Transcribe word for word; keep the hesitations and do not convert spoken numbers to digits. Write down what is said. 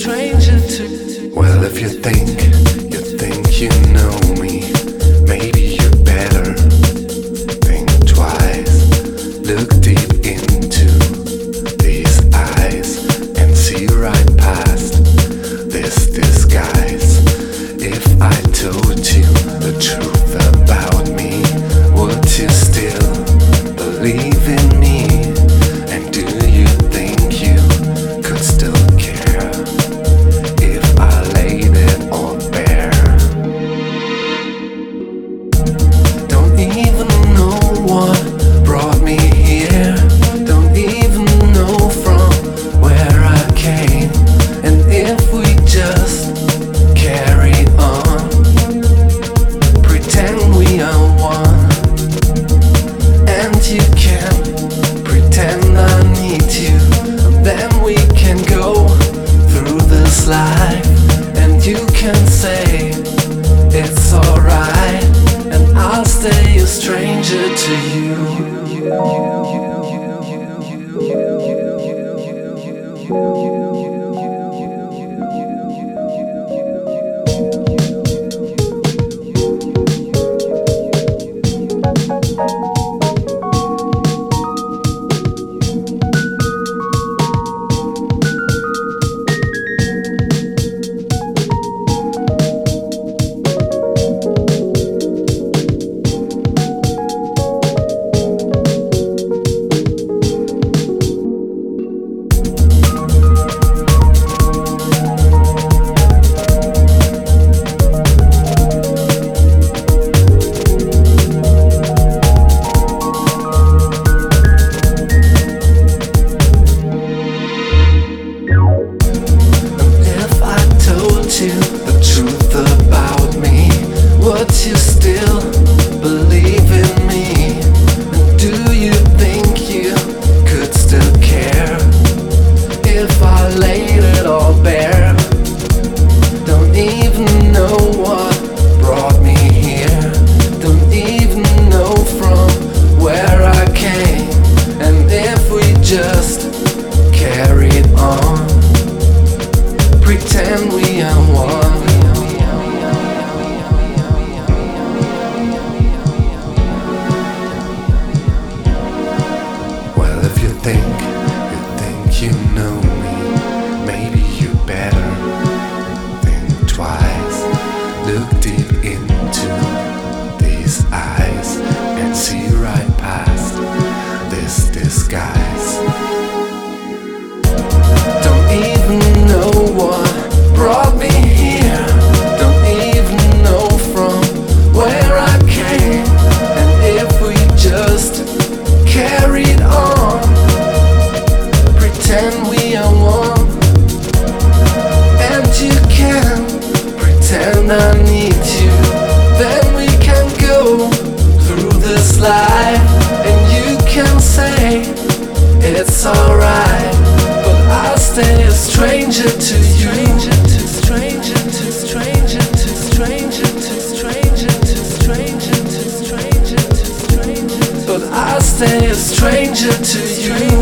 stranger to. Well, if you think, you think you know me, maybe you better think twice. Look deep into these eyes and see right past this disguise. If I told you the truth about me, would you still believe in me? And do you think you could still care if I laid it all bare? Don't even know what brought me here. Don't even know from where I came. And if we just carry on, pretend we are one, and you can pretend I need you, then we can go through this life, and you can say it's alright, and I'll stay a stranger to you. The truth about me, would you still believe in me? And do you think you could still care if I laid it all bare? Don't even know what brought me here. Don't even know from where I came. And if we just carried on, pretend we are one. Well, if you think, you think you know me, maybe you better think twice. Look deep into these eyes and see right past this disguise. Don't even know what brought me here. Don't even know from where I came. And if we just carried on, pretend we are one, and you can pretend I need you, then we can go through this life, and you can say it's alright, but I'll stay a stranger to you. Stranger to stranger to stranger to stranger to stranger to stranger to stranger to stranger. But I'll stay a stranger to you.